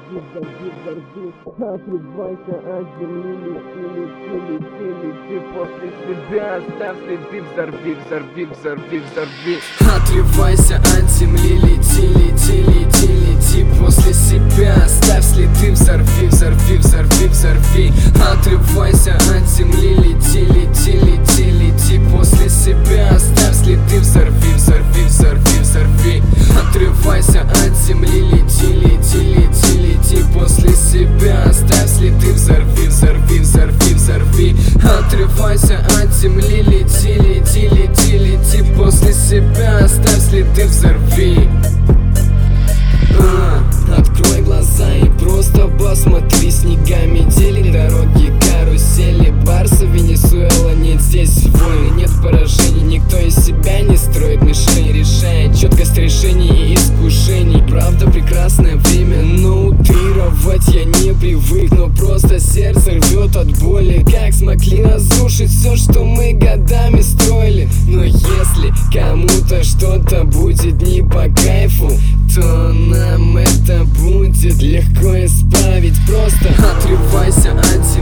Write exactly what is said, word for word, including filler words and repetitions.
взорви, взорви, взорви. Отрывайся от земли, лети, лети, лети, лети. После себя оставь следы, взорви, взорви, взорви, взорви. Отрывайся от земли, лети, лети, лети, лети. После себя оставь следы, взорви, взорви, взорви, взорви. Отрывайся от земли, лети, лети, лети, лети. После себя оставь следы, взорви, взорви, взорви, взорви. Отрывайся от земли, лети, лети, лети, лети. После себя оставь следы, взорви, взорви, взорви, взорви. Отрывайся от земли, лети, лети, лети, лети. После себя оставь следы, взорви. А, открой глаза и просто посмотри. Снегами метели, дороги, карусели, Барса, Венесуэла. Нет здесь войны, нет поражений. Никто из себя не строит мишень, решает четкость решений и искушений. Правда, прекрасное время, но утрировать я не привык. Но просто сердце рвет от боли. Как смогли разрушить все, что мы годами строили? Но если кому-то что-то будет не по кайфу, то нам это будет легко исправить. Просто отрывайся от земли.